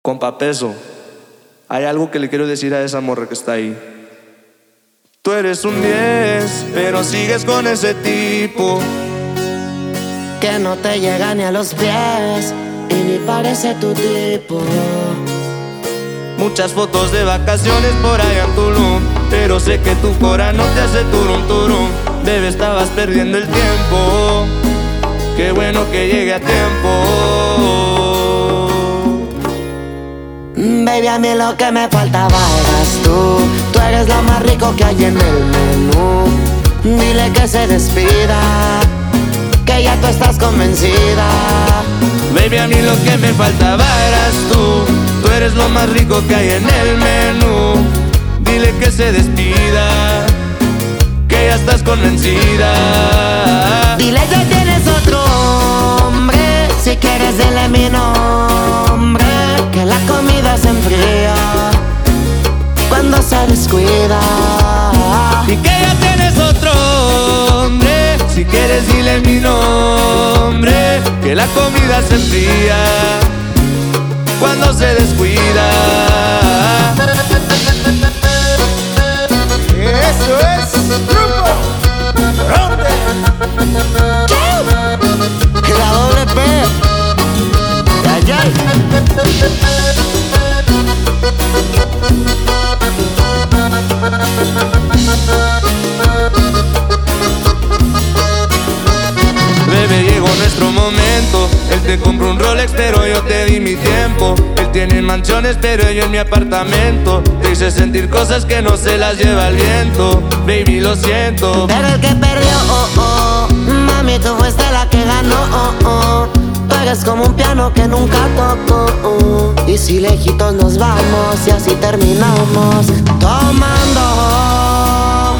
Compa Peso, hay algo que le quiero decir a esa morra que está ahí. Tú eres un 10, pero sigues con ese tipo que no te llega ni a los pies y ni parece tu tipo. Muchas fotos de vacaciones por allá en Tulum, pero sé que tu cora no te hace turum turum. Bebé, estabas perdiendo el tiempo. Qué bueno que llegue a tiempo. Baby, a mí lo que me faltaba eras tú. Tú eres lo más rico que hay en el menú. Dile que se despida, que ya tú estás convencida. Baby, a mí lo que me faltaba eras tú. Tú eres lo más rico que hay en el menú. Dile que se despida, que ya estás convencida. Dile que tienes otro hombre. Si quieres dile mi nombre, que la comida se enfría cuando se descuida. Y que ya tienes otro hombre. Si quieres dile mi nombre, que la comida se enfría cuando se descuida. Eso es Grupo Ronde. La doble P. Ay, ay. Bebé, llegó nuestro momento. Él te compró un Rolex, pero yo te di mi tiempo. Él tiene mansiones, pero yo en mi apartamento. Te hice sentir cosas que no se las lleva el viento. Baby, lo siento. Pero el que perdió, oh, oh. Mami, tú fuiste la que ganó, oh, oh. Tú eres como un piano que nunca tocó, oh. Y si lejitos nos vamos y así terminamos, tomando,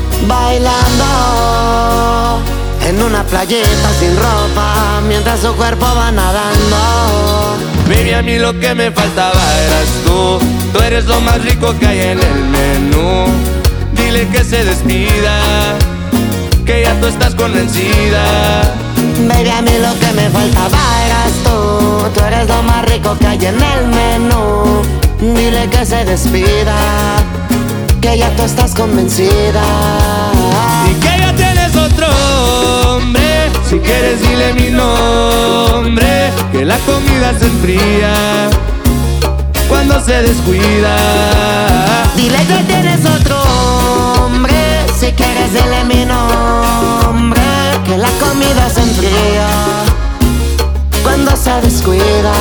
bailando en una playita sin ropa, mientras su cuerpo va nadando. Baby, a mí lo que me faltaba eras tú. Tú eres lo más rico que hay en el menú. Dile que se despida, que ya tú estás convencida. Baby, a mí lo que me faltaba eras tú. Tú eres lo más rico que hay en el menú. Dile que se despida, que ya tú estás convencida. Y que ya tienes otro hombre. Si quieres dile mi nombre, que la comida se enfría cuando se descuida. Dile que tienes otro hombre. Si quieres dile mi nombre, que la comida se enfría cuando se descuida.